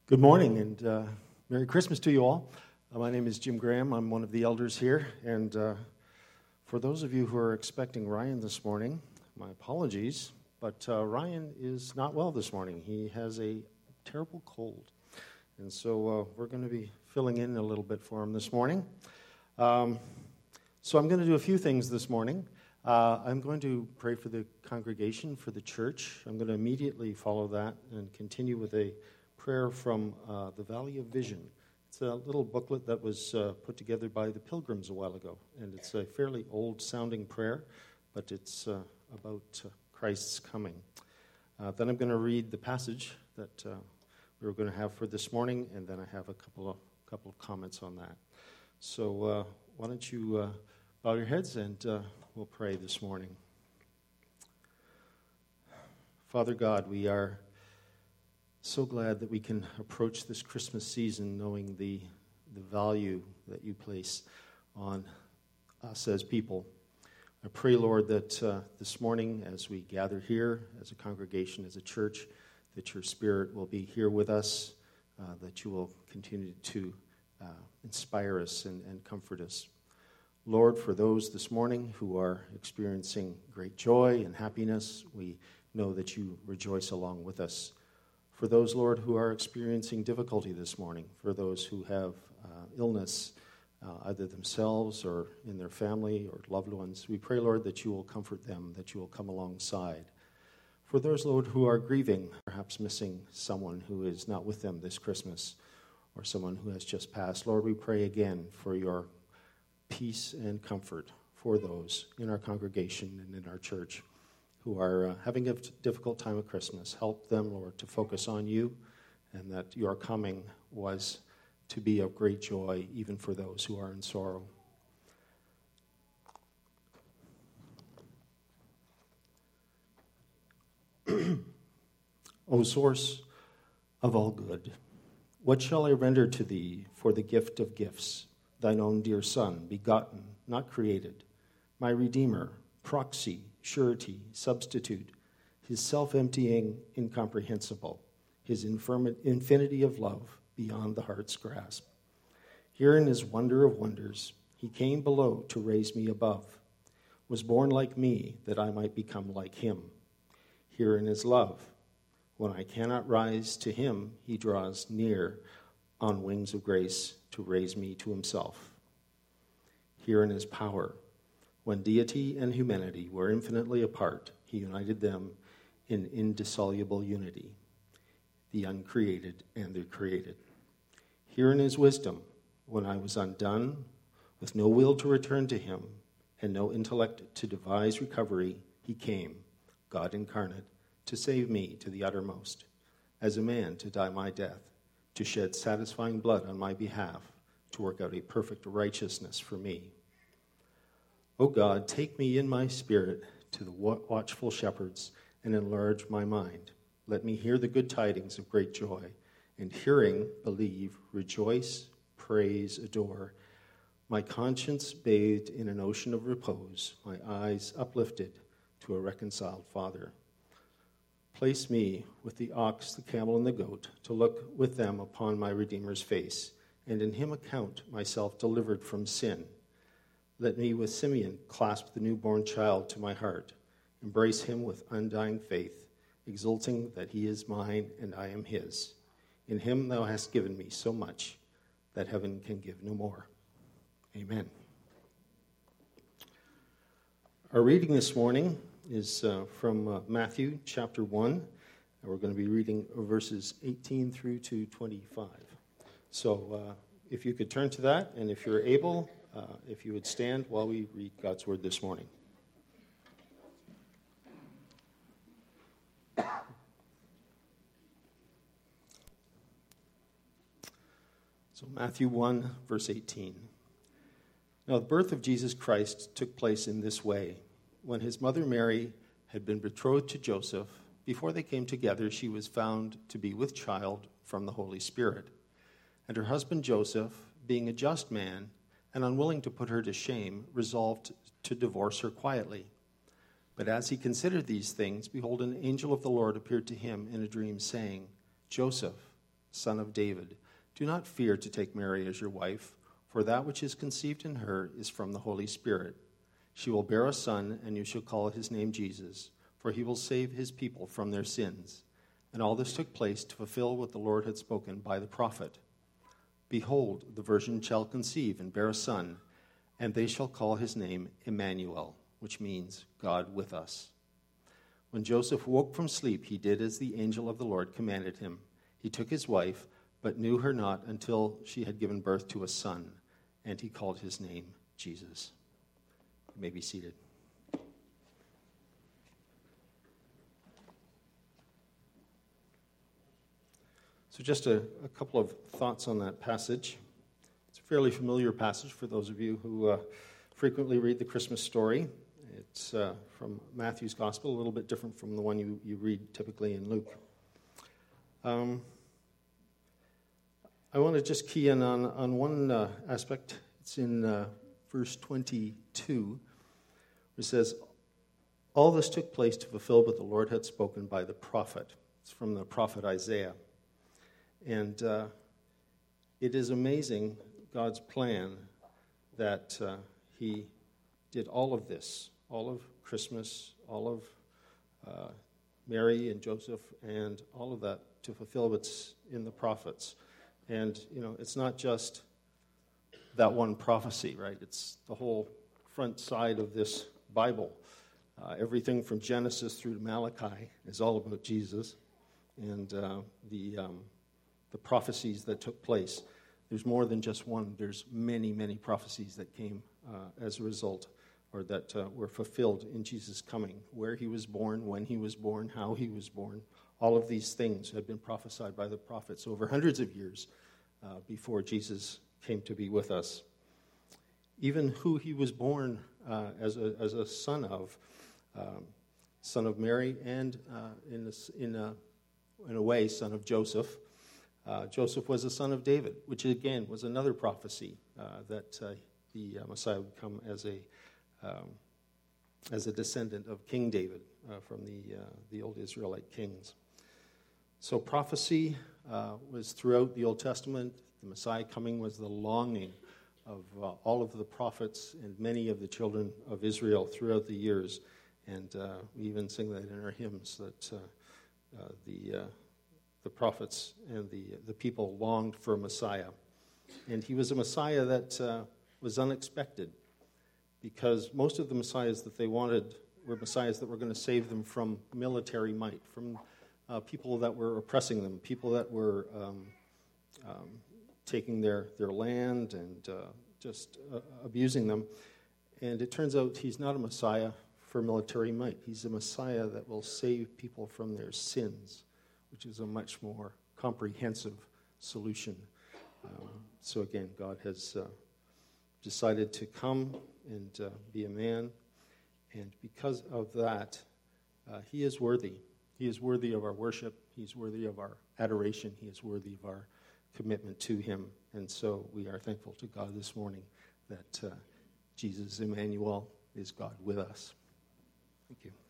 Good morning and Merry Christmas to you all. My name is Jim Graham. I'm one of the elders here. And for those of you who are expecting Ryan this morning, my apologies, but Ryan is not well this morning. He has a terrible cold. And so we're going to be filling in a little bit for him this morning. So I'm going to do a few things this morning. I'm going to pray for the congregation, for the church. I'm going to immediately follow that and continue with a prayer from the Valley of Vision. It's a little booklet that was put together by the Pilgrims a while ago, and it's a fairly old-sounding prayer, but it's about Christ's coming. Then I'm going to read the passage that we're going to have for this morning, and then I have a couple of comments on that. So why don't you bow your heads, and we'll pray this morning. Father God, we are so glad that we can approach this Christmas season knowing the value that you place on us as people. I pray, Lord, that this morning as we gather here as a congregation, as a church, that your Spirit will be here with us, that you will continue to inspire us and comfort us. Lord, for those this morning who are experiencing great joy and happiness, we know that you rejoice along with us. For those, Lord, who are experiencing difficulty this morning, for those who have illness, either themselves or in their family or loved ones, we pray, Lord, that you will comfort them, that you will come alongside. For those, Lord, who are grieving, perhaps missing someone who is not with them this Christmas or someone who has just passed, Lord, we pray again for your peace and comfort for those in our congregation and in our church who are having a difficult time at Christmas. Help them, Lord, to focus on you, and that your coming was to be of great joy even for those who are in sorrow. O source of all good, what shall I render to thee for the gift of gifts, thine own dear Son, begotten, not created, my Redeemer, proxy, surety, substitute, his self-emptying, incomprehensible, his infinity of love beyond the heart's grasp. Herein is wonder of wonders. He came below to raise me above, was born like me that I might become like him. Herein is love. When I cannot rise to him, he draws near on wings of grace to raise me to himself. Herein is power. When deity and humanity were infinitely apart, he united them in indissoluble unity, the uncreated and the created. Herein is wisdom. When I was undone, with no will to return to him, and no intellect to devise recovery, he came, God incarnate, to save me to the uttermost, as a man to die my death, to shed satisfying blood on my behalf, to work out a perfect righteousness for me. O God, take me in my spirit to the watchful shepherds and enlarge my mind. Let me hear the good tidings of great joy, and hearing, believe, rejoice, praise, adore. My conscience bathed in an ocean of repose, my eyes uplifted to a reconciled Father. Place me with the ox, the camel, and the goat, to look with them upon my Redeemer's face, and in him account myself delivered from sin. Let me with Simeon clasp the newborn child to my heart, embrace him with undying faith, exulting that he is mine and I am his. In him thou hast given me so much that heaven can give no more. Amen. Our reading this morning is from Matthew chapter 1, and we're going to be reading verses 18 through to 25. So if you could turn to that, and if you're able, if you would stand while we read God's word this morning. So Matthew 1, verse 18. Now the birth of Jesus Christ took place in this way. When his mother Mary had been betrothed to Joseph, before they came together, she was found to be with child from the Holy Spirit. And her husband Joseph, being a just man, and unwilling to put her to shame, resolved to divorce her quietly. But as he considered these things, behold, an angel of the Lord appeared to him in a dream, saying, Joseph, son of David, do not fear to take Mary as your wife, for that which is conceived in her is from the Holy Spirit. She will bear a son, and you shall call his name Jesus, for he will save his people from their sins. And all this took place to fulfill what the Lord had spoken by the prophet. Behold, the virgin shall conceive and bear a son, and they shall call his name Emmanuel, which means God with us. When Joseph woke from sleep, he did as the angel of the Lord commanded him. He took his wife, but knew her not until she had given birth to a son, and he called his name Jesus. You may be seated. So just a couple of thoughts on that passage. It's a fairly familiar passage for those of you who frequently read the Christmas story. It's from Matthew's Gospel, a little bit different from the one you read typically in Luke. I want to just key in on one aspect. It's in verse 22, where it says, all this took place to fulfill what the Lord had spoken by the prophet. It's from the prophet Isaiah. And it is amazing, God's plan, that he did all of this, all of Christmas, all of Mary and Joseph, and all of that to fulfill what's in the prophets. And, it's not just that one prophecy, right? It's the whole front side of this Bible. Everything from Genesis through to Malachi is all about Jesus and the prophecies that took place. There's more than just one. There's many, many prophecies that came as a result, or that were fulfilled in Jesus' coming. Where he was born, when he was born, how he was born. All of these things had been prophesied by the prophets over hundreds of years before Jesus came to be with us. Even who he was born as a son of Mary, and in a way, son of Joseph. Joseph was a son of David, which again was another prophecy that the Messiah would come as a descendant of King David from the old Israelite kings. So prophecy was throughout the Old Testament. The Messiah coming was the longing of all of the prophets and many of the children of Israel throughout the years. And we even sing that in our hymns, that the prophets and the people longed for a Messiah. And he was a Messiah that was unexpected, because most of the Messiahs that they wanted were Messiahs that were going to save them from military might, from people that were oppressing them, people that were taking their land and just abusing them. And it turns out he's not a Messiah for military might. He's a Messiah that will save people from their sins, which is a much more comprehensive solution. So again, God has decided to come and be a man, and because of that, he is worthy. He is worthy of our worship. He's worthy of our adoration. He is worthy of our commitment to him. And so we are thankful to God this morning that Jesus, Emmanuel, is God with us. Thank you.